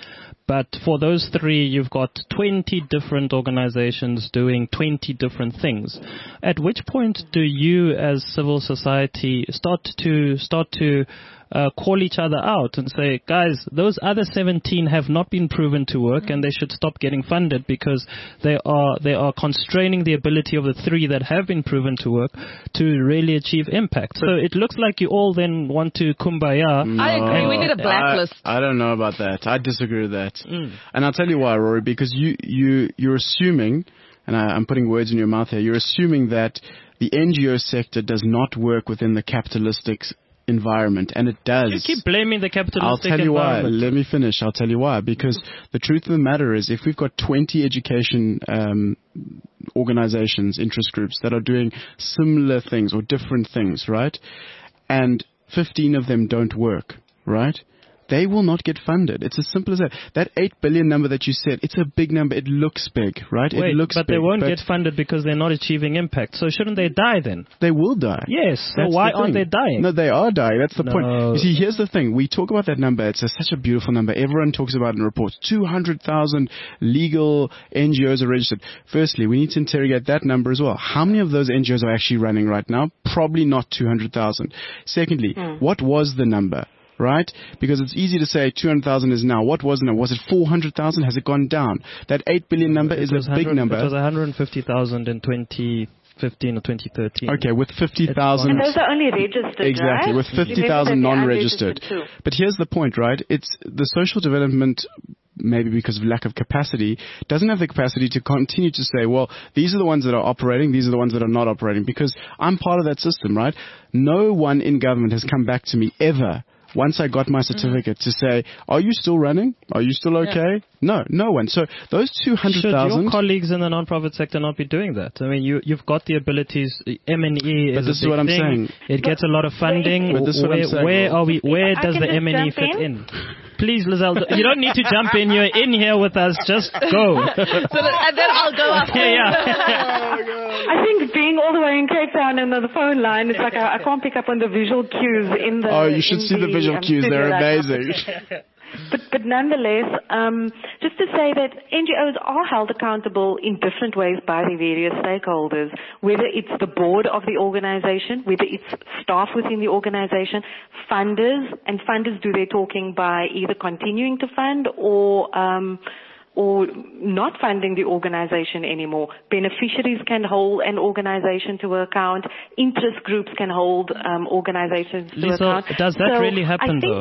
But for those three, you've got twenty different organizations doing twenty different things. At which point do you, as civil society, start to start to uh, call each other out and say, guys, those other seventeen have not been proven to work, and they should stop getting funded because they are they are constraining the ability of the three that have been proven to work to really achieve impact. So it looks like you all then want to kumbaya. No, I agree. We need a blacklist. I, I don't know about that. I disagree with that. Mm. And I'll tell you why, Rory, because you, you, you're assuming, and I, I'm putting words in your mouth here, you're assuming that the N G O sector does not work within the capitalistic environment, and it does. You keep blaming the capitalistic I'll tell you why. environment. Let me finish. I'll tell you why. Because the truth of the matter is, if we've got twenty education um, organizations, interest groups that are doing similar things or different things, right, and fifteen of them don't work, right, they will not get funded. It's as simple as that. That eight billion number that you said, it's a big number. It looks big, right? Wait, it looks but big. they won't but get funded because they're not achieving impact. So shouldn't they die then? They will die. Yes. So That's why the aren't thing. they dying? No, they are dying. That's the No. point. You see, here's the thing. We talk about that number. It's a, such a beautiful number. Everyone talks about it in reports. two hundred thousand legal N G Os are registered. Firstly, we need to interrogate that number as well. How many of those N G Os are actually running right now? Probably not two hundred thousand. Secondly, Mm. what was the number? Right? Because it's easy to say two hundred thousand is now. What was it now? Was it four hundred thousand? Has it gone down? That eight billion number is It was a big 100 number. It was one hundred fifty thousand in twenty fifteen or twenty thirteen. Okay, with fifty thousand. And those are only registered, Exactly, right? with fifty thousand non-registered. But here's the point, right? It's the social development, maybe because of lack of capacity, doesn't have the capacity to continue to say, well, these are the ones that are operating, these are the ones that are not operating, because I'm part of that system, right? No one in government has come back to me ever once I got my certificate to say, are you still running? Are you still okay? Yeah. No, no one. So those two hundred thousand... Should your colleagues in the non-profit sector not be doing that? I mean, you, you've got the abilities. M and E is but this a big is what I'm thing. saying. It gets a lot of funding. But this is what where, I'm saying. where are we? Where I does can the just M and E jump fit in? in? Please, Lizelle, you don't need to jump in. You're in here with us. Just go. So that, and then I'll go after. Yeah, yeah. I think being all the way in Cape Town and on the phone line, it's like I, I can't pick up on the visual cues in the. Oh, you should in see the, the visual um, cues. They're studio amazing. But, but nonetheless, um, just to say that N G Os are held accountable in different ways by the various stakeholders, whether it's the board of the organization, whether it's staff within the organization, funders, and funders do their talking by either continuing to fund or um, or not funding the organization anymore. Beneficiaries can hold an organization to account. Interest groups can hold um, organizations to Lisa, account. does that So really happen, I think, though?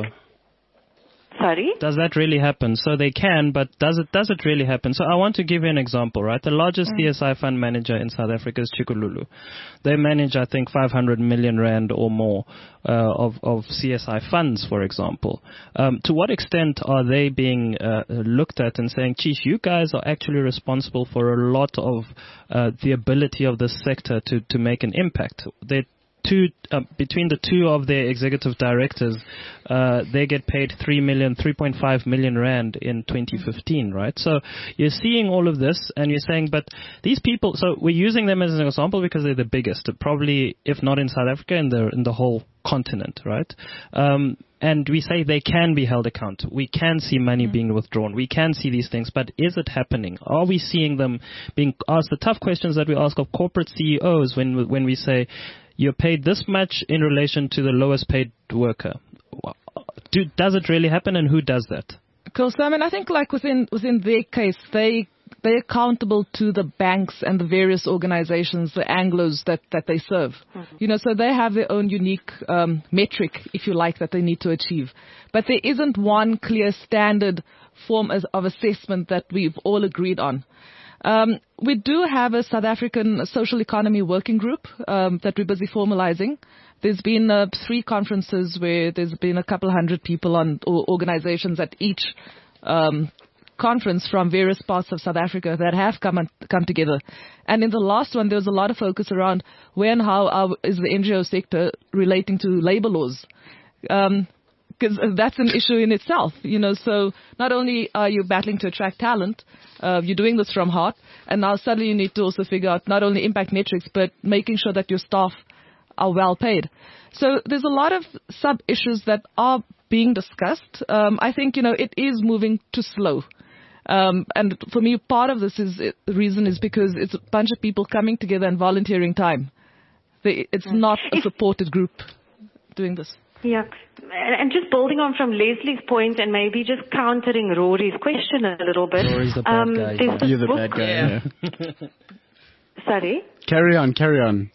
Sorry? Does that really happen? So they can, but does it does it really happen? So I want to give you an example, right? The largest Mm. C S I fund manager in South Africa is Chikululu. They manage, I think, five hundred million rand or more uh, of of C S I funds, for example. Um, to what extent are they being uh, looked at and saying, "Geez, you guys are actually responsible for a lot of uh, the ability of this sector to to make an impact"? They Two, uh, between the two of their executive directors, uh, they get paid three million, three point five million rand in twenty fifteen, right? So you're seeing all of this and you're saying, but these people, so we're using them as an example because they're the biggest, probably, if not in South Africa, in the, in the whole continent, right? Um, and we say they can be held accountable. We can see money being withdrawn. We can see these things, but is it happening? Are we seeing them being asked the tough questions that we ask of corporate C E Os when, when we say, you're paid this much in relation to the lowest paid worker? Do, does it really happen, and who does that? Cool. So, I mean, I think like within within their case, they they're accountable to the banks and the various organizations, the Anglos that, that they serve. Mm-hmm. You know, so they have their own unique um, metric, if you like, that they need to achieve. But there isn't one clear standard form as, of assessment that we've all agreed on. Um, we do have a South African social economy working group um, that we're busy formalizing. There's been uh, three conferences where there's been a couple hundred people on or organizations at each um, conference from various parts of South Africa that have come and come together. And in the last one, there was a lot of focus around where and how our, is the N G O sector relating to labor laws. Um, Because that's an issue in itself, you know. So not only are you battling to attract talent, uh, you're doing this from heart, and now suddenly you need to also figure out not only impact metrics, but making sure that your staff are well paid. So there's a lot of sub-issues that are being discussed. Um, I think, you know, it is moving too slow. Um, and for me, part of this is the reason is because it's a bunch of people coming together and volunteering time. They, it's not a supported group doing this. Yeah, and just building on from Leslie's point and maybe just countering Rory's question a little bit. Rory's the bad um, guy. You're the book, bad guy. Yeah. Yeah. Sorry? Carry on, carry on.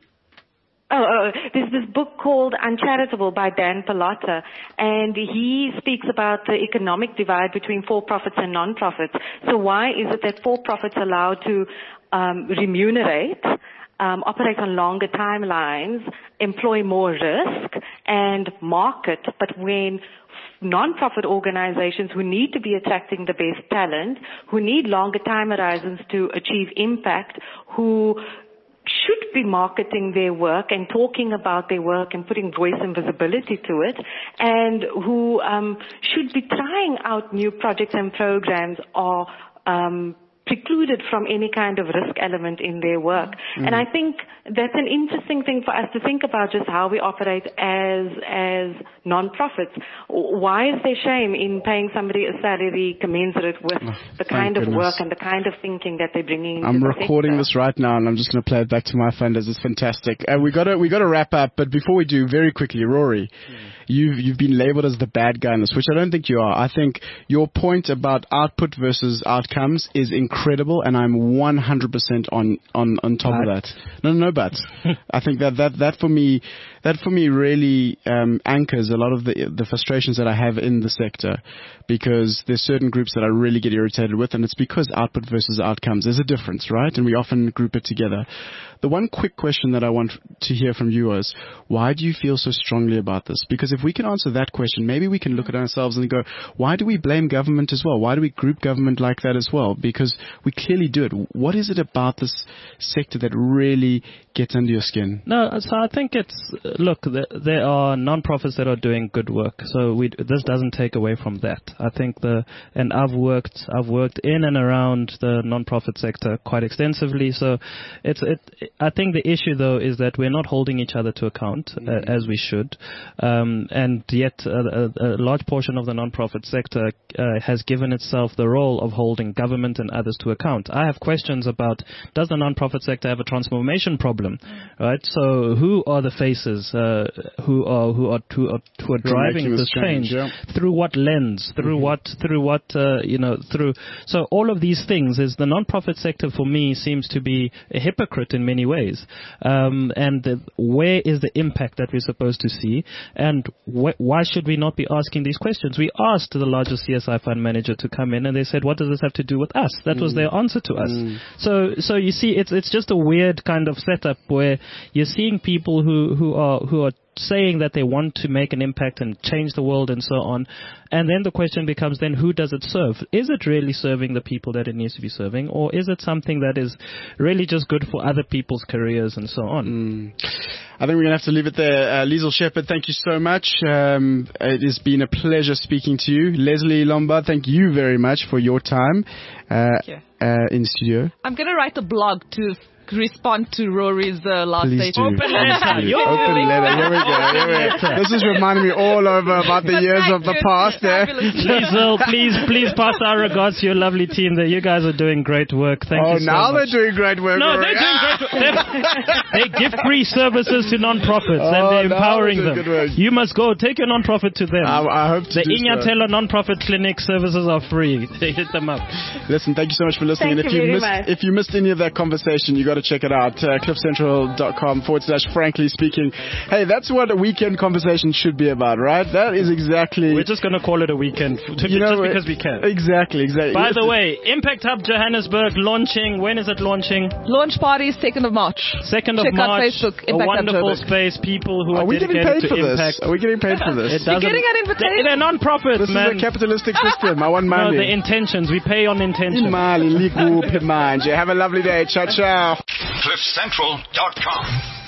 Oh, oh, there's this book called Uncharitable by Dan Pallotta, and he speaks about the economic divide between for-profits and non-profits. So why is it that for-profits are allowed to um, remunerate, um, operate on longer timelines, employ more risk, and market, but when non-profit organizations who need to be attracting the best talent, who need longer time horizons to achieve impact, who should be marketing their work and talking about their work and putting voice and visibility to it, and who um, should be trying out new projects and programs are um, precluded from any kind of risk element in their work. Mm. And I think that's an interesting thing for us to think about, just how we operate as as non-profits. Why is there shame in paying somebody a salary commensurate with oh, the kind of goodness. work and the kind of thinking that they're bringing into I'm the recording sector? this right now, and I'm just going to play it back to my funders. It's fantastic. Uh, we got to we got to wrap up, but before we do, very quickly, Rory, mm. you've you've been labelled as the bad guy in this, which I don't think you are. I think your point about output versus outcomes is incredible, and I'm one hundred percent on on on top but. of that. No, no, no, but I think that that that for me that for me really um, anchors a lot of the the frustrations that I have in the sector, because there's certain groups that I really get irritated with, and it's because output versus outcomes, there's a difference, right? And we often group it together. The one quick question that I want to hear from you is, why do you feel so strongly about this? Because if we can answer that question, maybe we can look at ourselves and go, why do we blame government as well? Why do we group government like that as well? Because we clearly do it. What is it about this sector that really gets under your skin? No, so I think it's, look, there are non-profits that are doing good work. So we, this doesn't take away from that. I think the, and I've worked, I've worked in and around the non-profit sector quite extensively. So it's, it, I think the issue though is that we're not holding each other to account mm-hmm. uh, as we should. Um, and yet a, a, a large portion of the non-profit sector uh, has given itself the role of holding government and others to account. I have questions about, does the non-profit sector have a transformation problem? Mm-hmm. Right? So who are the faces uh, who are who are who are, who are driving this change? change yeah. Through what lens? Through mm-hmm. what? Through what? Uh, you know? Through so all of these things is the non-profit sector for me seems to be a hypocrite in many ways. Um, and the, where is the impact that we're supposed to see? And wh- why should we not be asking these questions? We asked the largest C S I fund manager to come in, and they said, "What does this have to do with us?" That mm. was their answer to us. Mm. So, so you see, it's it's just a weird kind of setup where you're seeing people who who are who are saying that they want to make an impact and change the world and so on. And then the question becomes then, who does it serve? Is it really serving the people that it needs to be serving? Or is it something that is really just good for other people's careers and so on? Mm. I think we're going to have to leave it there. Uh, Liesl Shepherd, thank you so much. Um, it has been a pleasure speaking to you. Leslie Lombard, thank you very much for your time uh, uh, in studio. I'm going to write a blog to respond to Rory's uh, last Please statement. Open letter. Open letter. Here we go. Here we go. This is reminding me all over about the years of the past there. Please, well, please, please pass our regards to your lovely team there. You guys are doing great work. Thank oh, you so now much. they're doing great work. No, Rory. they're doing great work. They give free services to non-profits oh, and they're empowering they're them. You must go. Take your non-profit to them. I, I hope to The do Inyatela so. non-profit clinic services are free. They hit them up. Listen, thank you so much for listening. Thank and if you you very missed, much. if you missed any of that conversation, you got to check it out. Uh, cliffcentral.com forward slash frankly speaking. Hey, that's what a weekend conversation should be about, right? That is exactly... We're just going to call it a weekend to, you know, just because we can. Exactly, exactly. By the way, Impact Hub Johannesburg launching. When is it launching? Launch party second of March. second of Check March. out Facebook, a Impact wonderful Hub space. People who are, are we getting dedicated paid to for impact. this? Are we getting paid for this? It You're getting an invitation. They, they're non-profit, this man. This is a capitalistic system. I want money. No, the intentions. We pay on intentions. Imali, liku, pimanje. Have a lovely day. Ciao, ciao. cliff central dot com